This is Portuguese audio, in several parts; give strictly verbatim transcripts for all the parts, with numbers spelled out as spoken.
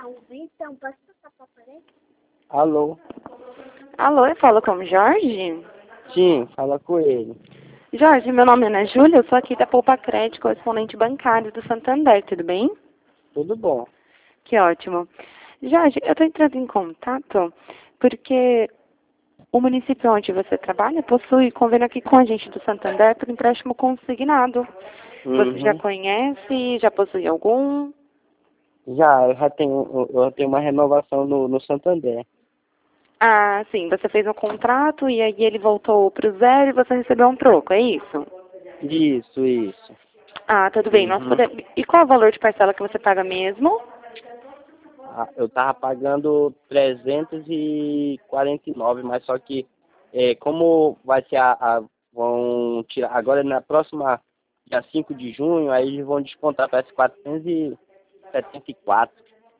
Então, posso passar pra parede? Alô? Alô, eu falo com o Jorge? Sim, fala com ele. Jorge, meu nome é Ana Júlia, eu sou aqui da Poupa Crédito, correspondente bancário do Santander, tudo bem? Tudo bom. Que ótimo. Jorge, eu estou entrando em contato porque o município onde você trabalha possui convênio aqui com a gente do Santander por empréstimo consignado. Uhum. Você já conhece? Já possui algum? Já, eu já tenho, eu tenho uma renovação no, no Santander. Ah, sim. Você fez um contrato e aí ele voltou para o zero e você recebeu um troco, é isso? Isso, isso. Ah, tudo bem. Nós Uhum. podemos... E qual é o valor de parcela que você paga mesmo? Ah, eu tava pagando trezentos e quarenta e nove, mas só que é, como vai ser a, a vão tirar agora na próxima dia cinco de junho, aí eles vão descontar para quatrocentos e setenta e quatro.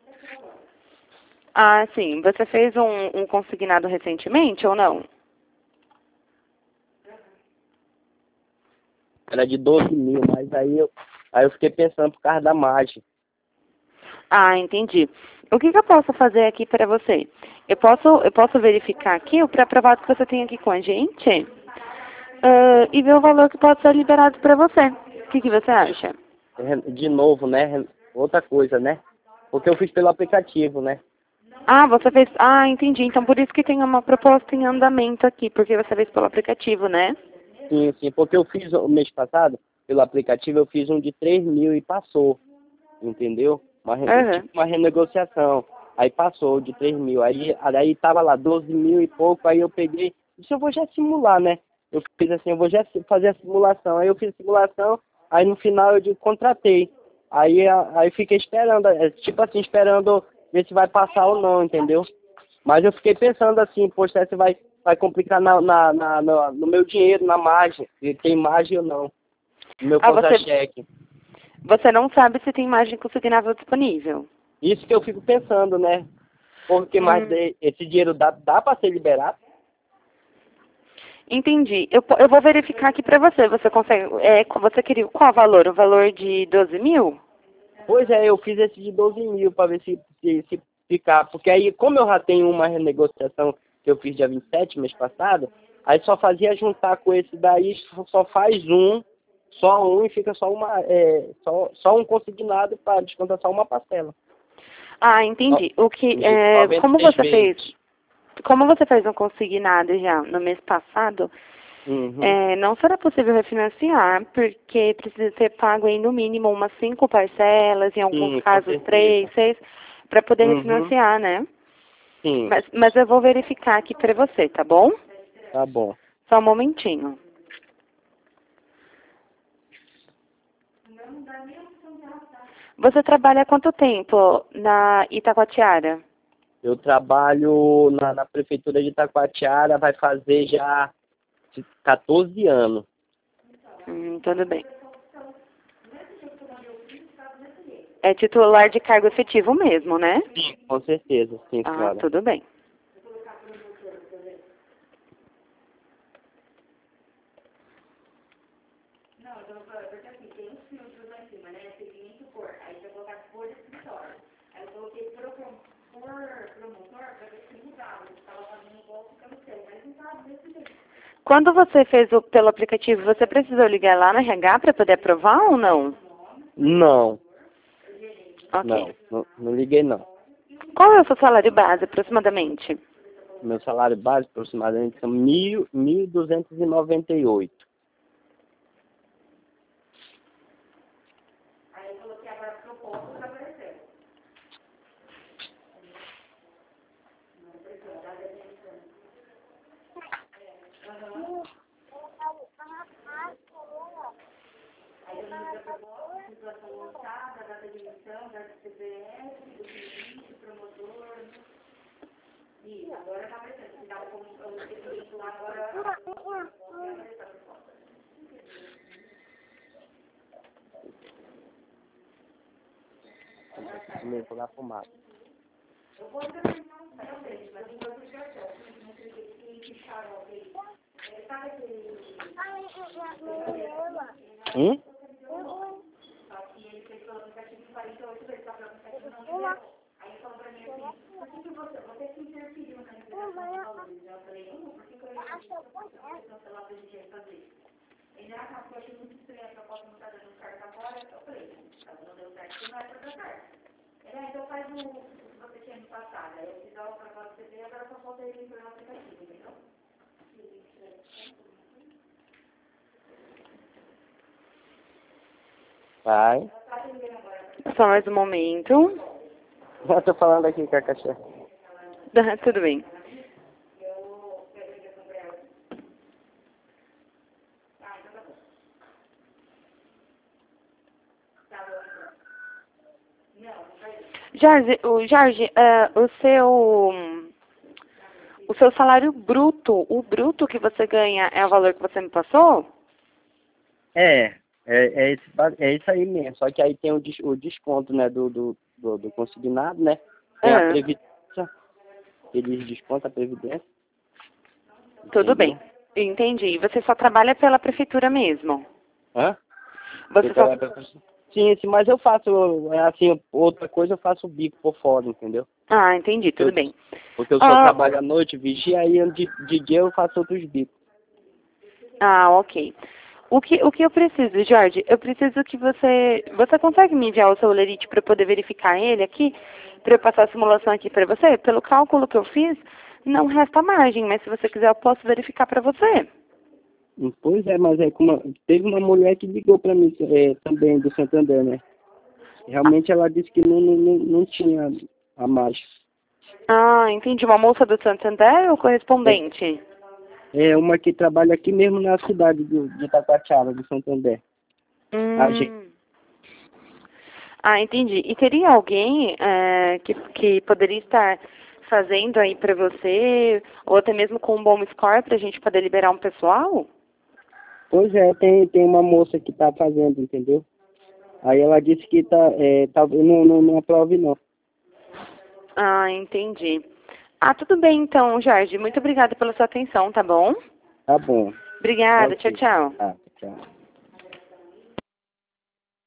Ah, sim. Você fez um, um consignado recentemente ou não? Era de doze mil, mas aí eu, aí eu fiquei pensando por causa da margem. Ah, entendi. O que, que eu posso fazer aqui para você? Eu posso, eu posso verificar aqui o pré-aprovado que você tem aqui com a gente ah, e ver o valor que pode ser liberado para você. O que, que você acha? De novo, né? Outra coisa, né? Porque eu fiz pelo aplicativo, né? Ah, você fez. Ah, entendi. Então por isso que tem uma proposta em andamento aqui, porque você fez pelo aplicativo, né? Sim, sim. Porque eu fiz o mês passado, pelo aplicativo, eu fiz um de três mil e passou. Entendeu? Uma, re- Aham. tipo uma renegociação. Aí passou de três mil. Aí, aí tava lá doze mil e pouco, aí eu peguei. Disse, eu vou já simular, né? Eu fiz assim, eu vou já si- fazer a simulação. Aí eu fiz a simulação, aí no final eu digo, contratei. Aí, a- aí fiquei esperando, é, tipo assim, esperando ver se vai passar ou não, entendeu? Mas eu fiquei pensando assim, poxa, se vai, vai complicar na, na, na, na- no meu dinheiro, na margem, se tem margem ou não, no meu Ah, você, contra-cheque. você não sabe se tem imagem consignável disponível. Isso que eu fico pensando, né? Porque mais Hum, de- esse dinheiro dá, dá para ser liberado? entendi. Eu, po- eu vou verificar aqui pra você. Você consegue. É, você queria qual o valor? O valor de doze mil? Pois é, eu fiz esse de doze mil para ver se, se, se ficar. Porque aí, como eu já tenho uma renegociação que eu fiz dia vinte e sete, mês passado, aí só fazia juntar com esse daí, só só faz um, só um e fica só uma, é, só, só um consignado para descontar só uma parcela. Ah, entendi. O que, De é, noventa e como seis você vezes. fez, como você fez um consignado já no mês passado, Uhum. é, não será possível refinanciar, porque precisa ser pago aí no mínimo umas cinco parcelas, em alguns Sim, com casos três, certeza. seis, para poder Uhum. refinanciar, né? Sim, Mas, mas eu vou verificar aqui para você, tá bom? tá bom. Só um momentinho. Você trabalha há quanto tempo na Itacoatiara? Eu trabalho na, na prefeitura de Itacoatiara, vai fazer já quatorze anos. Hum, tudo bem. É titular de cargo efetivo mesmo, né? Sim, com certeza, sim, Ah, senhora. tudo bem. Quando você fez o, pelo aplicativo, você precisou ligar lá no R H para poder aprovar ou não? Não, Ok. não, não, não liguei não. Qual é o seu salário base, aproximadamente? Meu salário básico aproximadamente são mil, mil duzentos e noventa e oito. Começou a dar fumada. Hum? Acho que eu conheço. Vai. Só mais um momento. Eu tô falando aqui com a cachorra. Tudo bem. Jorge, o Jorge, uh, o seu o seu salário bruto, o bruto que você ganha é o valor que você me passou? É, é, é, esse, ba- é isso aí mesmo. Só que aí tem o, des- o desconto, né, do, do, do, do consignado, né? Tem a Ah. previdência. Eles descontam a previdência. Tudo Entendeu? bem, entendi. Você só trabalha pela prefeitura mesmo? Hã? Você só... Sim, sim, mas eu faço, é, assim, outra coisa eu faço bico por fora, entendeu? Ah, entendi, tudo Eu- bem. Porque eu só Ah. trabalho à noite, vigia, aí de, de dia eu faço outros bicos. Ah, ok. O que, o que eu preciso, Jorge? Eu preciso que você... Você consegue me enviar o seu lerite para eu poder verificar ele aqui? Para eu passar a simulação aqui para você? Pelo cálculo que eu fiz, não resta margem, mas se você quiser eu posso verificar para você. Pois é, mas é como teve uma mulher que ligou pra mim é, também do Santander, né? Realmente ela disse que não, não, não não tinha a mais. Ah, entendi. Uma moça do Santander ou correspondente? É uma que trabalha aqui mesmo na cidade do, de Taquatiara, do Santander. A gente, Hum. Ah, entendi. E teria alguém eh, que, que poderia estar fazendo aí para você, ou até mesmo com um bom score para a gente poder liberar um pessoal? pois é, tem, tem uma moça que tá fazendo, entendeu? Aí ela disse que tá, é, talvez não, não, não aprove não. Ah, entendi. Ah, tudo bem então, Jorge. Muito obrigada pela sua atenção, tá bom? Tá bom. Obrigada. Tchau, Ok. tchau. Tá, tchau.